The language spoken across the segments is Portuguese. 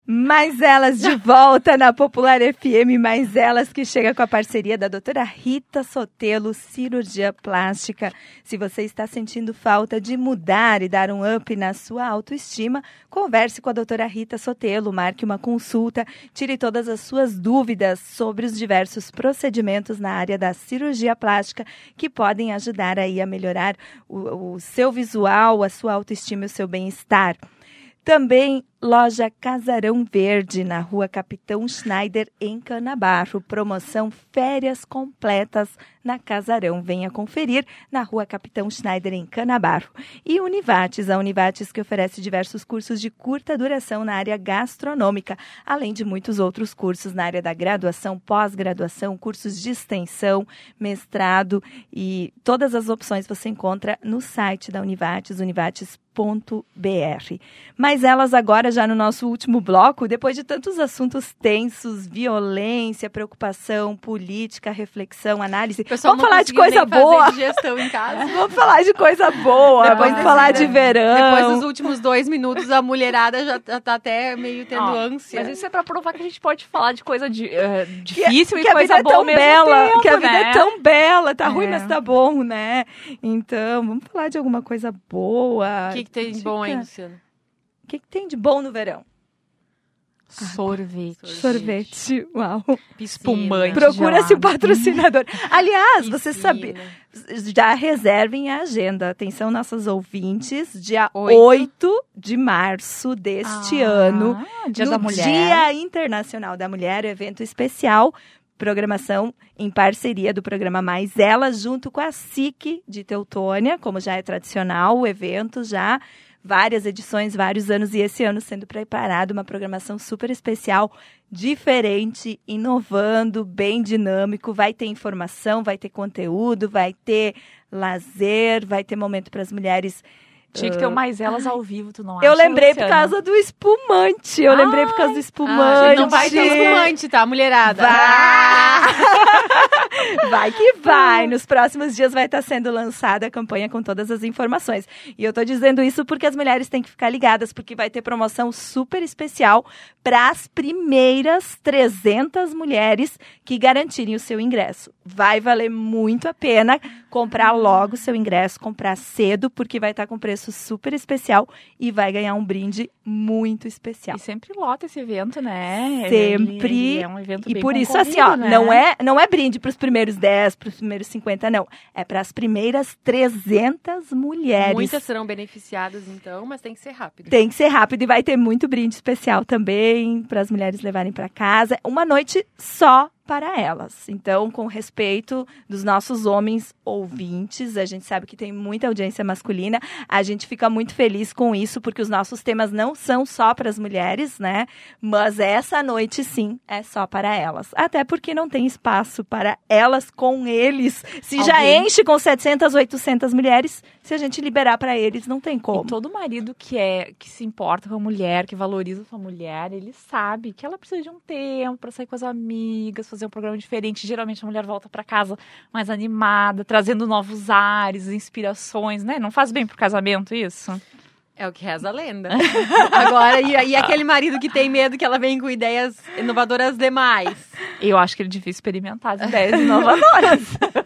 Mais Elas de volta na Popular FM, Mais Elas que chega com a parceria da doutora Rita Sotelo, cirurgia plástica. Se você está sentindo falta de mudar e dar um up na sua autoestima, converse com a doutora Rita Sotelo, marque uma consulta, tire todas as suas dúvidas sobre os diversos procedimentos na área da cirurgia plástica que podem ajudar aí a melhorar o seu visual, a sua autoestima e o seu bem-estar. Também loja Casarão Verde, na rua Capitão Schneider, em Canabarro. Promoção Férias Completas na Casarão. Venha conferir na rua Capitão Schneider, em Canabarro. E Univates, a Univates que oferece diversos cursos de curta duração na área gastronômica, além de muitos outros cursos na área da graduação, pós-graduação, cursos de extensão, mestrado e todas as opções você encontra no site da Univates, univates.br. Mas elas agora, já no nosso último bloco, depois de tantos assuntos tensos, violência, preocupação, política, reflexão, análise, vamos falar de coisa boa. Digestão em casa. Vamos falar de coisa boa, vamos falar de verão. Depois dos últimos 2 minutos, a mulherada já tá até meio tendo ânsia. Mas isso é pra provar que a gente pode falar de coisa difícil que e coisa boa ao mesmo tempo, que a vida né? é tão bela, tá ruim, mas tá bom, né? Então, vamos falar de alguma coisa boa. O que tem de bom aí, Luciana? O que tem de bom no verão? Sorvete. Uau. Espumante. Procura-se o patrocinador. Aliás, Piscina. você sabe, já reservem a agenda. Atenção, nossos ouvintes, dia 8. 8 de março deste ano, Dia no da Mulher. Dia Internacional da Mulher, evento especial, programação em parceria do programa Mais Elas, junto com a SIC de Teutônia, como já é tradicional, o evento já... Várias edições, vários anos, e esse ano sendo preparado uma programação super especial, diferente, inovando, bem dinâmico. Vai ter informação, vai ter conteúdo, vai ter lazer, vai ter momento para as mulheres. Tinha que ter o Mais Elas ao vivo, tu não acha? Eu lembrei por Luciana? causa do espumante. Lembrei por causa do espumante. Não vai ter espumante, tá, mulherada? Vai que vai. Nos próximos dias vai estar sendo lançada a campanha com todas as informações. E eu tô dizendo isso porque as mulheres têm que ficar ligadas, porque vai ter promoção super especial para as primeiras 300 mulheres que garantirem o seu ingresso. Vai valer muito a pena comprar logo o seu ingresso, comprar cedo, porque vai estar com preço super especial e vai ganhar um brinde muito especial. E sempre lota esse evento, né? Sempre. Ele é um evento E bem por isso, concorrido, assim, ó, né? não é brinde para os primeiros 10, para os primeiros 50, não. É para as primeiras 300 mulheres. Muitas serão beneficiadas, então, mas tem que ser rápido. Tem que ser rápido e vai ter muito brinde especial também para as mulheres levarem para casa. Uma noite só para elas. Então, com respeito dos nossos homens ouvintes, a gente sabe que tem muita audiência masculina, a gente fica muito feliz com isso, porque os nossos temas não são só para as mulheres, né? Mas essa noite, sim, é só para elas. Até porque não tem espaço para elas com eles. Se já enche com 700, 800 mulheres, se a gente liberar para eles, não tem como. E todo marido que se importa com a mulher, que valoriza a sua mulher, ele sabe que ela precisa de um tempo para sair com as amigas, fazer um programa diferente. Geralmente a mulher volta para casa mais animada, trazendo novos ares, inspirações, né? Não faz bem pro casamento isso? É o que reza a lenda. Agora, e aquele marido que tem medo que ela venha com ideias inovadoras demais? Eu acho que é difícil experimentar as ideias inovadoras.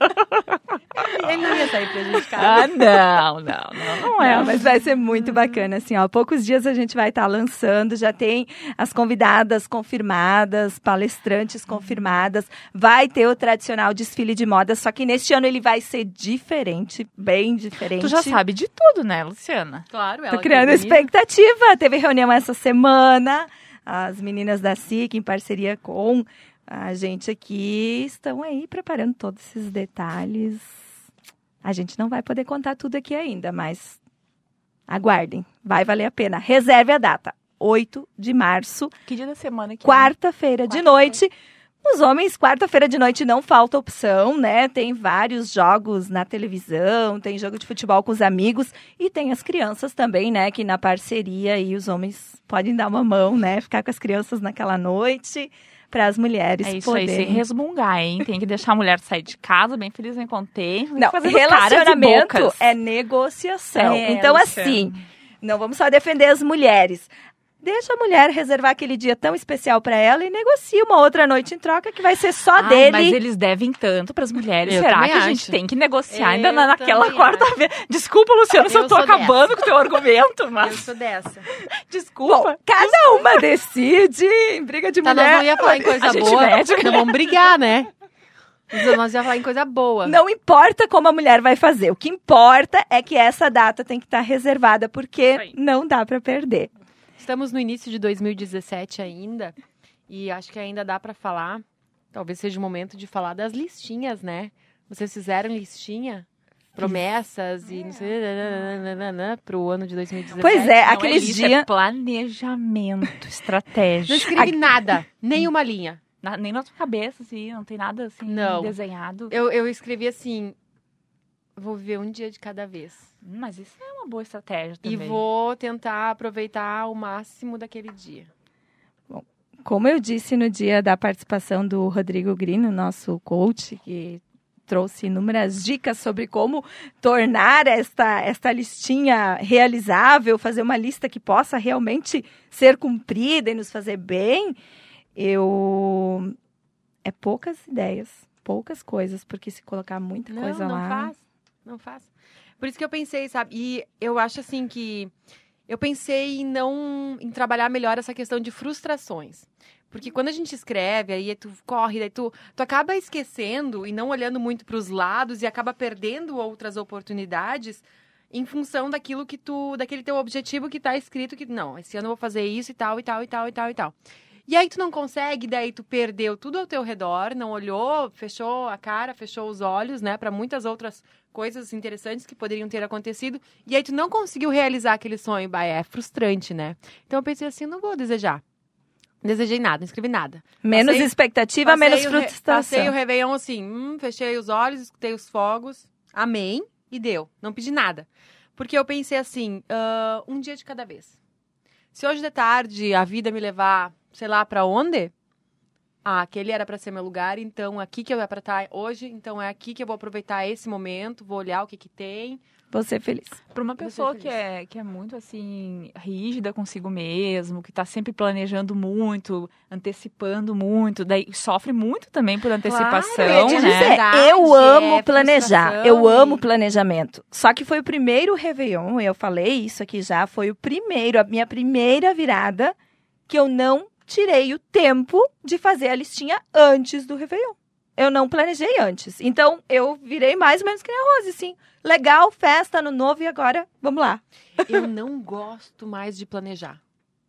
Ele não ia sair prejudicado. Não é. Não, mas vai ser muito bacana, assim, ó. Poucos dias a gente vai estar lançando, já tem as convidadas confirmadas, palestrantes confirmadas, vai ter o tradicional desfile de moda, só que neste ano ele vai ser diferente, bem diferente. Tu já sabe de tudo, né, Luciana? Claro, ela Tô criando expectativa. Teve reunião essa semana, as meninas da SIC, em parceria com a gente aqui, estão aí preparando todos esses detalhes. A gente não vai poder contar tudo aqui ainda, mas aguardem, vai valer a pena. Reserve a data, 8 de março. Que dia da semana que quarta-feira de noite. Os homens, quarta-feira de noite não falta opção, né? Tem vários jogos na televisão, tem jogo de futebol com os amigos e tem as crianças também, né? Que na parceria aí os homens podem dar uma mão, né? Ficar com as crianças naquela noite para as mulheres É isso poderem... aí, sem resmungar, hein? Tem que deixar a mulher sair de casa bem feliz e contente. Não, relacionamento é negociação. Então, assim, não vamos só defender as mulheres. deixa a mulher reservar aquele dia tão especial pra ela e negocia uma outra noite em troca que vai ser só dele. Mas eles devem tanto pras mulheres. Eu Será também que a gente acho. tem que negociar ainda Eu naquela também quarta-feira? Desculpa, Luciano, se eu tô sou acabando com o teu argumento, Eu mas sou dessa. desculpa. Bom, cada uma decide em briga de Tá, nós mulher. não ia falar em coisa A gente boa. mede. Não vamos brigar, né? Nós ia falar em coisa boa. Não importa como a mulher vai fazer. O que importa é que essa data tem que estar reservada, porque aí. não dá pra perder. Estamos no início de 2017 ainda. E acho que ainda dá pra falar. Talvez seja o momento de falar das listinhas, né? Vocês fizeram listinha? Promessas e não sei, pro ano de 2017. Pois é, Não aqueles lista, dias... é planejamento Não estratégico. escrevi nada, nem uma linha. Nem na tua cabeça, assim, não tem nada assim Não. desenhado. Eu escrevi assim, vou viver um dia de cada vez. Mas isso é uma boa estratégia E também. vou tentar aproveitar o máximo daquele dia. Como eu disse no dia da participação do Rodrigo Grino, nosso coach, que trouxe inúmeras dicas sobre como tornar esta listinha realizável, fazer uma lista que possa realmente ser cumprida e nos fazer bem, é poucas ideias, poucas coisas, porque se colocar muita coisa lá... Não faz. Por isso que eu pensei, sabe? E eu acho assim que... Eu pensei em trabalhar melhor essa questão de frustrações. Porque quando a gente escreve, aí tu corre, daí tu acaba esquecendo e não olhando muito para os lados e acaba perdendo outras oportunidades em função daquilo daquele teu objetivo que tá escrito que, não, esse ano eu vou fazer isso e tal, e tal, e tal, e tal, e tal. E aí tu não consegue, daí tu perdeu tudo ao teu redor, não olhou, fechou a cara, fechou os olhos, né, para muitas outras coisas interessantes que poderiam ter acontecido, e aí tu não conseguiu realizar aquele sonho, é frustrante, né? Então eu pensei assim, não vou desejar. Não desejei nada, não escrevi nada. Menos expectativa, menos frustração. Passei o Réveillon assim, fechei os olhos, escutei os fogos, amém, e deu. Não pedi nada. Porque eu pensei assim, um dia de cada vez. Se hoje de tarde a vida me levar, sei lá, pra onde? Aquele era pra ser meu lugar, então aqui que eu ia pra estar hoje, então é aqui que eu vou aproveitar esse momento, vou olhar o que tem. Vou ser feliz. Para uma pessoa que é muito, assim, rígida consigo mesmo, que tá sempre planejando muito, antecipando muito, daí sofre muito também por antecipação, Eu ia te né? dizer, eu amo planejar, frustração eu amo e- planejamento. Só que foi o primeiro Réveillon, eu falei isso aqui já, foi a minha primeira virada que eu não tirei o tempo de fazer a listinha antes do Réveillon. Eu não planejei antes. Então, eu virei mais ou menos que nem a Rose, assim. Legal, festa, ano novo, e agora, vamos lá. Eu não gosto mais de planejar.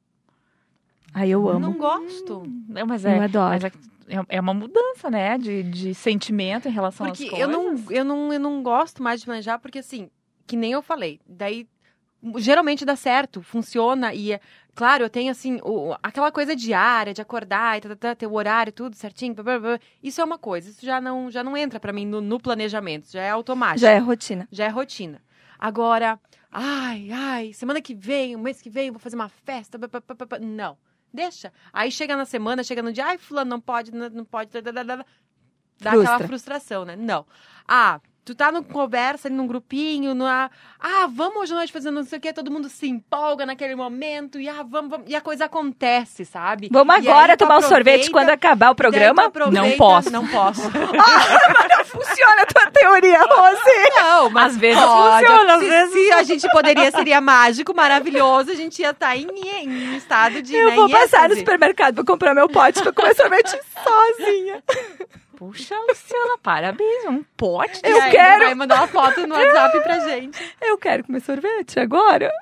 Aí eu amo. Não gosto. Não, mas Eu adoro. mas é uma mudança, né, de sentimento em relação Porque às coisas. eu não gosto mais de planejar, porque assim, que nem eu falei, daí geralmente dá certo, funciona e, claro, eu tenho assim, aquela coisa diária, de acordar e ter o horário, tudo certinho, blá, blá, blá. Isso é uma coisa, isso já não entra pra mim no planejamento, já é automático. Já é rotina. Já é rotina. Agora, semana que vem, o mês que vem, eu vou fazer uma festa, não. Deixa. Aí chega na semana, chega no dia, fulano não pode, dá aquela frustração, né? Não. Tu tá numa conversa, num grupinho, vamos hoje à noite fazer não sei o quê, todo mundo se empolga naquele momento, e vamos, e a coisa acontece, sabe? Vamos E agora aí tu tomar um sorvete aproveita, quando acabar o programa? daí tu aproveita- Não posso. Não posso. Não funciona a tua teoria, Rose. Não, mas Às vezes pode. funciona, às Se- vezes se a gente seria mágico, maravilhoso, a gente ia estar em estado de... Eu vou em passar no êxtase. supermercado, vou comprar meu pote pra comer sorvete sozinha. Puxa, Luciana, parabéns, um pote. Eu E aí, quero. vai mandar uma foto no WhatsApp pra gente. Eu quero comer sorvete agora.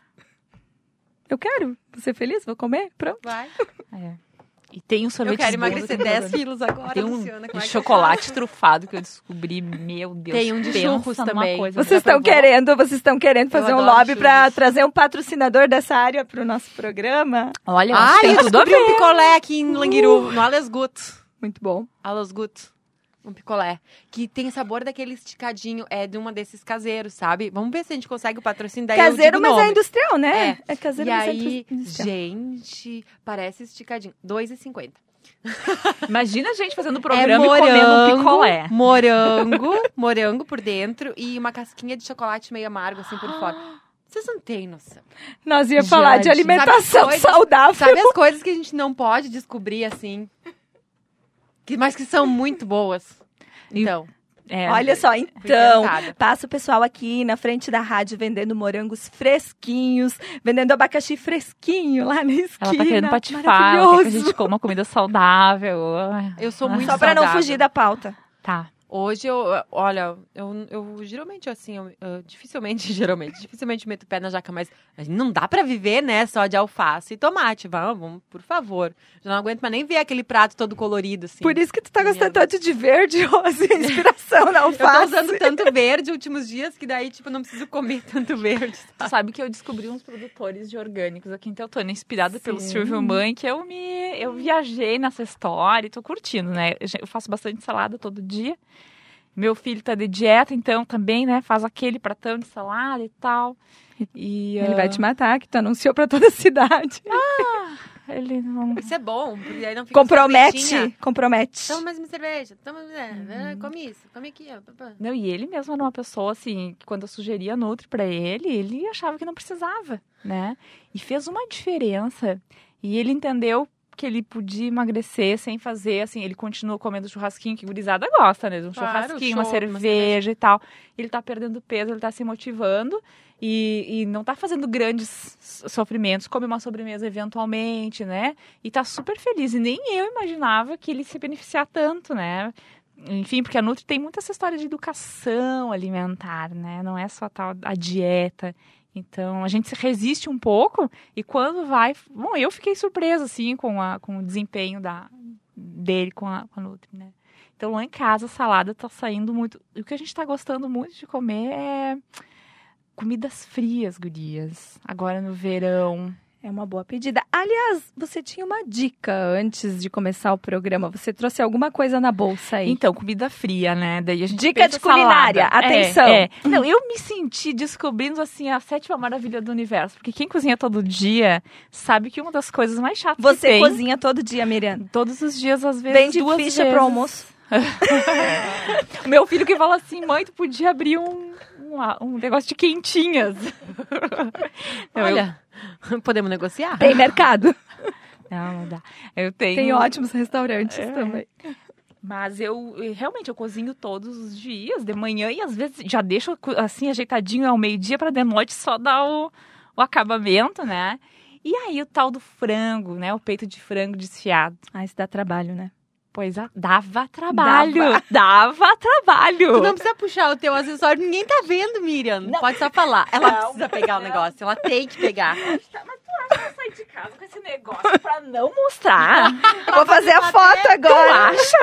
Eu quero. Vou ser feliz, vou comer, pronto. Vai. É. E tem um Eu sorvete quero emagrecer 10 quilos agora, Tem um Luciana. Como de é que chocolate eu faço? trufado que eu descobri, meu Deus. Tem um de pensa churros numa também. coisa Vocês estão querendo fazer um adoro lobby pra churros. trazer um patrocinador dessa área pro nosso programa? Olha, acho que tem eu tudo a descobri um ver. picolé aqui em Languiru, no Alles Gut. Muito bom. Alles Gut. Um picolé. Que tem sabor daquele esticadinho. É de uma desses caseiros, sabe? Vamos ver se a gente consegue o patrocínio. Daí eu Caseiro, digo o mas é nome. industrial, né? É caseiro, E mas é aí, industrial. gente, parece esticadinho. R$2,50. Imagina a gente fazendo É programa e comendo um picolé. morango por dentro e uma casquinha de chocolate meio amargo, assim, por fora. Vocês não têm noção. Nós ia falar de Jade, alimentação coisas- saudável. Sabe as coisas que a gente não pode descobrir assim? Mas que são muito boas. Então, Olha só, fui então, tentada. passa o pessoal aqui na frente da rádio vendendo morangos fresquinhos, vendendo abacaxi fresquinho lá na esquina. Ela tá querendo patifar, ela quer Maravilhoso. que a gente coma comida saudável. Eu sou muito Só pra não saudável. fugir da pauta. Tá. Hoje, olha, eu geralmente, assim, eu dificilmente meto o pé na jaca, mas não dá pra viver, né, só de alface e tomate. Vamos, por favor. Já não aguento mais nem ver aquele prato todo colorido, assim. Por isso que tu tá Minha gostando tanto de verde, Rose. Inspiração na Eu tô alface. usando tanto verde últimos dias que daí, tipo, não preciso comer tanto verde. Tu sabe que eu descobri uns produtores de orgânicos aqui em Teutônia, inspirada pelo Sim. Silvio Mãe, que eu viajei nessa história e tô curtindo, né? Eu faço bastante salada todo dia. Meu filho tá de dieta, então também, né, faz aquele pratão de salada e tal. E, Ele vai te matar, que tu anunciou pra toda a cidade. ele não... Isso é bom, porque aí não fica Compromete. Compromete. Toma mais uma cerveja, come isso, come aqui, ó. Não, e ele mesmo era uma pessoa, assim, que quando eu sugeria Nutri pra ele achava que não precisava, né? E fez uma diferença. E ele entendeu que ele podia emagrecer sem fazer, assim, ele continua comendo churrasquinho, que gurizada gosta, né? Um Claro, churrasquinho, uma uma cerveja e tal. Ele tá perdendo peso, ele tá se motivando e não tá fazendo grandes sofrimentos, come uma sobremesa eventualmente, né? E tá super feliz. E nem eu imaginava que ele se beneficiar tanto, né? Enfim, porque a Nutri tem muita essa história de educação alimentar, né? Não é só a dieta. Então, a gente se resiste um pouco e quando vai... Bom, eu fiquei surpresa, assim, com o desempenho dele com a Nutri, né? Então, lá em casa, a salada tá saindo muito... E o que a gente tá gostando muito de comer é comidas frias, gurias. Agora no verão... É uma boa pedida. Aliás, você tinha uma dica antes de começar o programa. Você trouxe alguma coisa na bolsa aí. Então, comida fria, né? Daí a gente Dica pensa de culinária, salada. atenção. Não, eu me senti descobrindo, assim, a 7ª maravilha do universo. Porque quem cozinha todo dia sabe que uma das coisas mais chatas que Você tem... cozinha todo dia, Miriam. Todos os dias, às vezes, Vende 2 ficha vezes. pro almoço. Meu filho que fala assim, mãe, tu podia abrir um negócio de quentinhas. Não, Olha, podemos negociar? Tem mercado. Não dá. Eu tenho... Tem ótimos restaurantes também. Mas eu realmente eu cozinho todos os dias, de manhã, e às vezes já deixo assim ajeitadinho ao meio-dia para de noite só dar o acabamento, né? E aí o tal do frango, né? O peito de frango desfiado. Ah, isso dá trabalho, né? Pois dava trabalho. Dava trabalho. Tu não precisa puxar o teu acessório, ninguém tá vendo, Miriam. Não pode só falar. Ela precisa pegar o negócio, ela tem que pegar. Mas tu acha que eu saí de casa com esse negócio pra não mostrar? Vou fazer a foto Tu agora. acha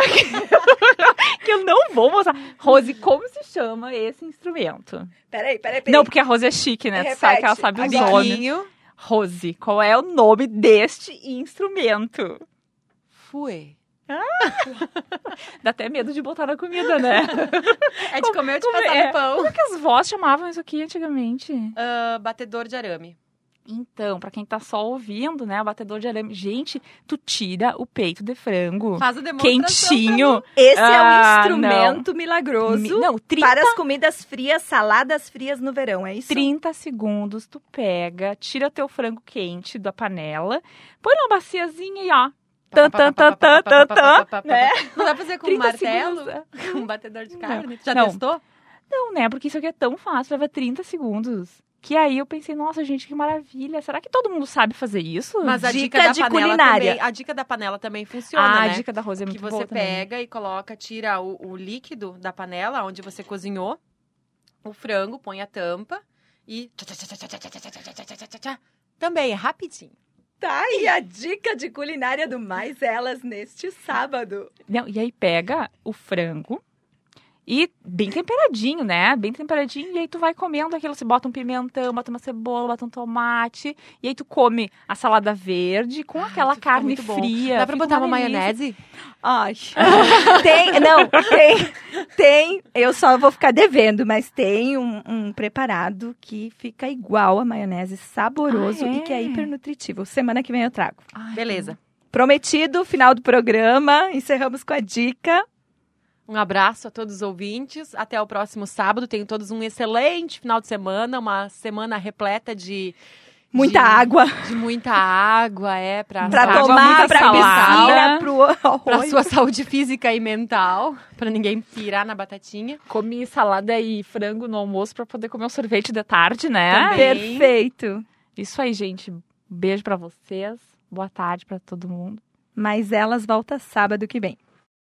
que eu não vou mostrar? Rose, como se chama esse instrumento? Peraí. Não, porque a Rose é chique, né? Tu sabe que ela sabe os Agora. nomes. Biquinho. Rose, qual é o nome deste instrumento? Fui. Dá até medo de botar na comida, né? É de comer ou de Como passar é? no pão. Como é que as vós chamavam isso aqui antigamente? Batedor de arame. Então, pra quem tá só ouvindo, né, o batedor de arame. Gente, tu tira o peito de frango Faz a demonstração. quentinho. Esse é um Ah, instrumento milagroso Não, 30, para as comidas frias, saladas frias no verão, é isso? 30 segundos, tu pega, tira teu frango quente da panela, põe numa baciazinha e ó. Né? Não dá pra fazer com 30 martelo? segundos. Com um batedor de carne? Já Não. testou? Não, né? Porque isso aqui é tão fácil, leva 30 segundos. Que aí eu pensei, nossa, gente, que maravilha. Será que todo mundo sabe fazer isso? Mas a Dica dica da de panela culinária. também, a dica da panela também funciona, a né? dica da Rose é Que muito você boa também. pega e coloca, tira o líquido da panela onde você cozinhou o frango, põe a tampa e também é rapidinho. Tá aí a dica de culinária do Mais Elas neste sábado. Não, e aí pega o frango e bem temperadinho, né? Bem temperadinho. E aí tu vai comendo aquilo. Você bota um pimentão, bota uma cebola, bota um tomate. E aí tu come a salada verde com aquela fica carne muito bom. fria. Dá pra Fica botar uma delícia. maionese? Ai. Tem. Eu só vou ficar devendo, mas tem um preparado que fica igual a maionese, saboroso Ah, é? e que é hiper nutritivo. Semana que vem eu trago. Ai, Beleza. Prometido, final do programa, encerramos com a dica. Um abraço a todos os ouvintes. Até o próximo sábado. Tenham todos um excelente final de semana. Uma semana repleta de Muita água. De muita água, pra tomar, pra piscina, pra sua saúde física e mental, pra ninguém pirar na batatinha. Comi salada e frango no almoço pra poder comer um sorvete de tarde, né? Também. Perfeito. Isso aí, gente. Beijo pra vocês. Boa tarde pra todo mundo. Mas Elas volta sábado que vem.